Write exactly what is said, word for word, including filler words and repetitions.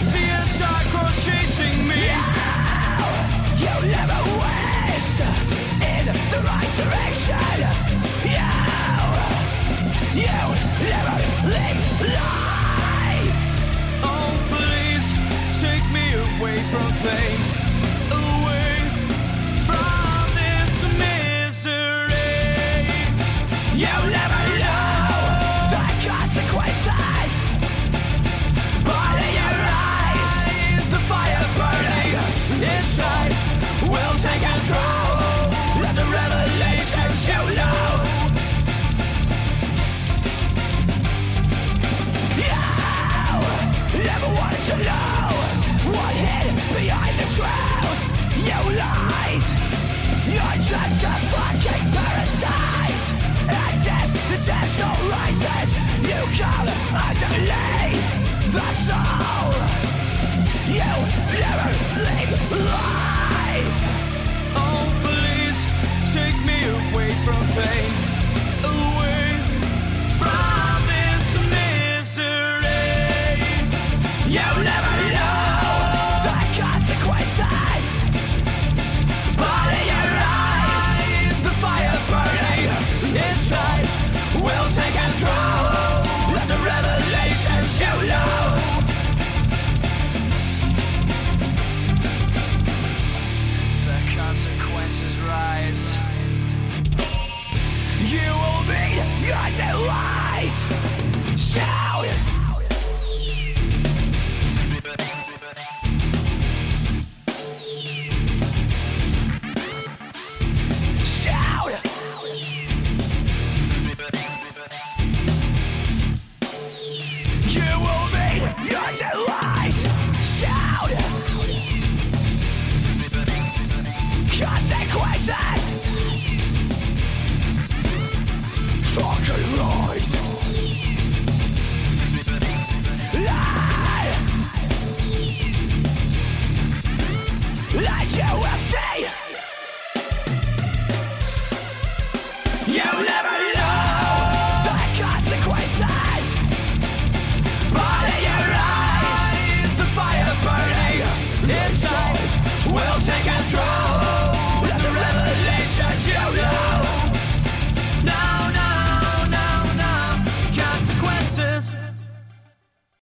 see a dark horse chasing me. You never went in the right direction. You, you never live life. Oh, please take me away from pain, away from this misery. You never know the consequences, but in your eyes is the fire burning inside. Will take control. Let the revelations you know. You never wanted to know what hid behind the truth. You lied. You're just a fucking parasite. And as the dental rises, you come underneath the soul. You never live life. Oh, please take me away from pain, away from this misery. You never know the consequences, but in your eyes is the fire burning inside. Will take control. Let the revelations you know. The consequences rise. You will meet your demise. Shout! Shout! You will meet your demise. Shout! Consequences. Fucking lies.